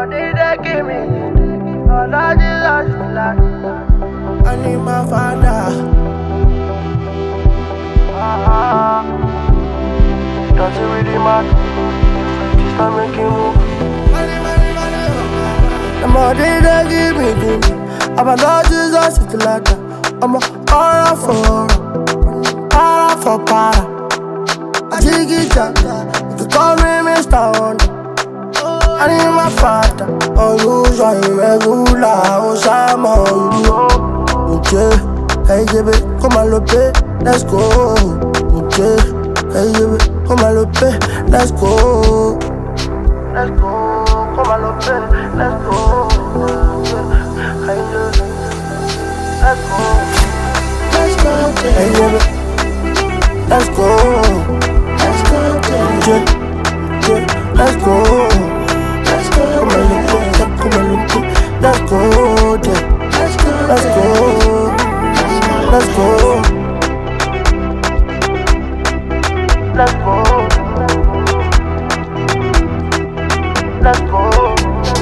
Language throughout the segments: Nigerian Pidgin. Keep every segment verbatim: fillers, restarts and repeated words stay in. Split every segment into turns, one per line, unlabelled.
money they give me, all I just is like I need my father. Ah, does it really matter? Just not making move. The money they give me, give me. I'm a Lord Jesus, it's like that. I'm a aura for, aura for para. I dig it up, you can call me Mister Wonder. I need my father, unusual, irregular, Osama, you know. Okay, hey, baby, come on, look, let's go. Okay, hey, baby, come on, look, let's go. Let's go, come on, look, let's go. Hey, baby, let's go. Let's go, hey, baby, let's go. Let's go, okay, okay, let's go. Come on, look, come on, look, let's go, yeah. Let's go, let's go, let's go, let's go, let's go,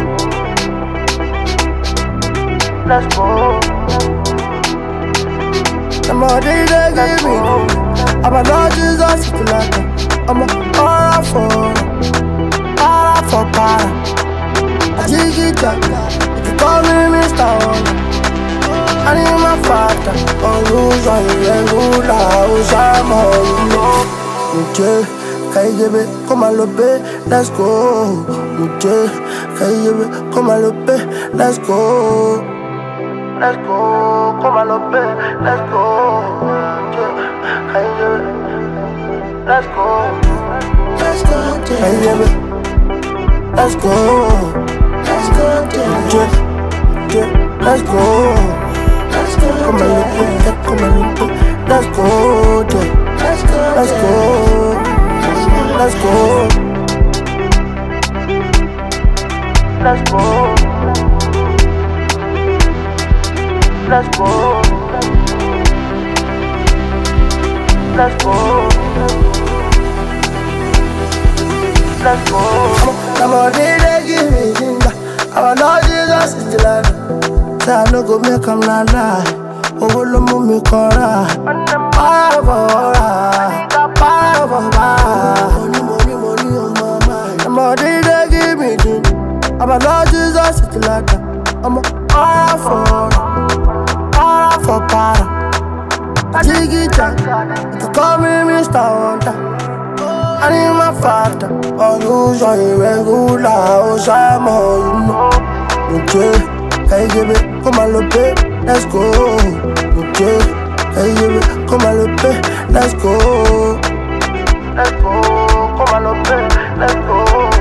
let's go. The money they give me, I'm a Lord Jesus, it's like that. I'm a aura for, aura for para. I dig it up, you can call me Mister Wonder. I need my father, unusual, irregular, Osama, you know. Okay, can you give it, come on, look, let's go. Okay, can you give it, come on, look, let's go. Let's go, come on, look, let's go. Okay, can you give it, let's go. Let's go, can you give it, let's go. Let's go, yeah, yeah, let's go. Let's go, come on, look, yeah, come on, look, let's go, yeah. Let's go, let's go, let's go, let's go, let's go, let's go, let's go. The money they give me, ginger. Our Lord Jesus is the Lord. Say I no go make 'em not lie. Oh, lo mo mi kora. Para para, para para. Money, money, money on my mind. The money they give me, ginger. Our Lord Jesus is the Lord. I'm a para for, para for para. I dig it up, you can call me Mister Wonder. I need my father, unusual, irregular, Osama, you know. Okay, hey, give it, come on, look, let's go. Okay, hey, give it, come on, look, let's go. Let's go, come on, look, let's go.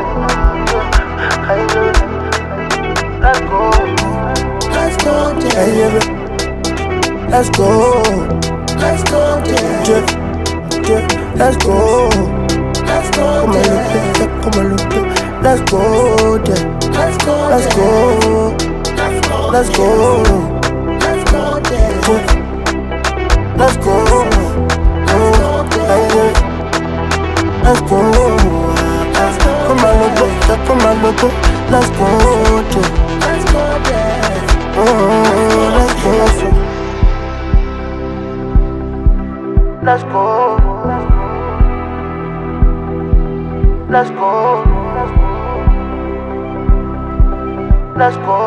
Hey, give it, let's go. Let's go, hey, give it, let's go. Let's go, yeah, yeah, let's go. Let's go, come on, look, yeah, come on, look, let's go, yeah. Let's go, let's go, let's go, let's go, yeah. Let's go, oh, hey, let's go, come on, look, yeah, come on, look, let's go, yeah. Let's go, yeah. Oh, let's go, let's go. Let's go. Let's go.